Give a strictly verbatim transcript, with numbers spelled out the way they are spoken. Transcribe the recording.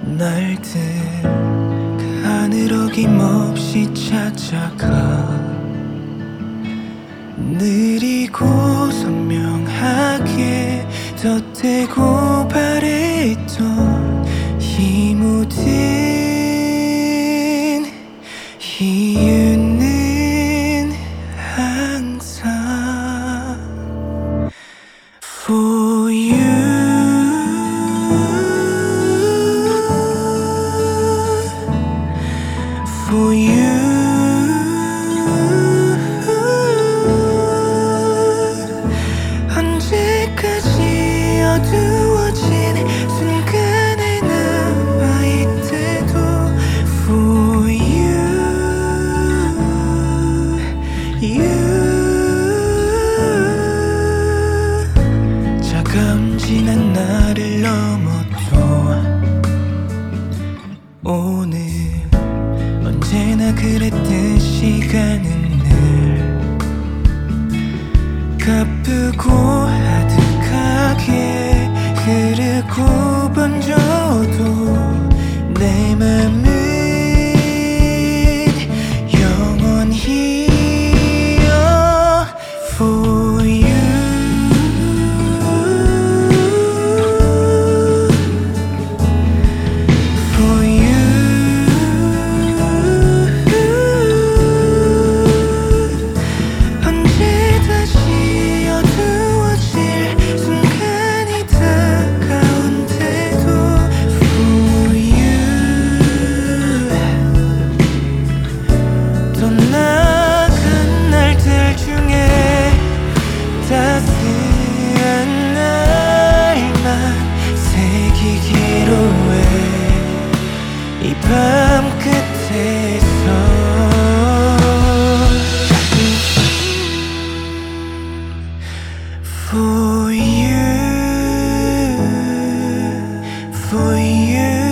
날들 그 안으로 어김없이 찾아가 느리고 선명하게 덧대고 바랬던 이 모든 이유는 항상 For you For you 언제까지 어두워진 순간에 남아있대도 For you You 차가운 지난 나를 넘어도 오늘 언제나 그랬듯 시간은 늘 가쁘고 아득하게 흐르고 번져도 내 맘은 영원히 For you For you 언제 다시 어두워질 순간이 다가온대도 For you 떠나간 날들 중에 따스한 날만 새기기로 해 이 밤 끝에서 For you For you